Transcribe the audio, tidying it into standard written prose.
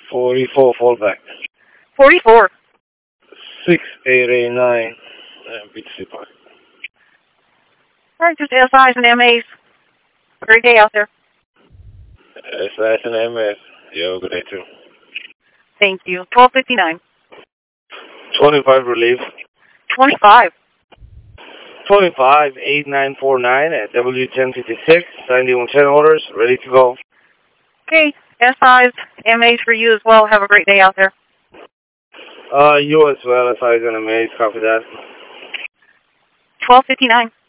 44 fallback. 44. 6889 BTC Park. All right, just SIs and MAs. Have a great day out there. SIs and MS. Yo, good day too. Thank you. 1259. 25 relief. 25. 25 8949 at W1056. 9110 orders. Ready to go. Okay, SIs, MAs for you as well. Have a great day out there. You as well, SIs and MAs. Copy that. 1259.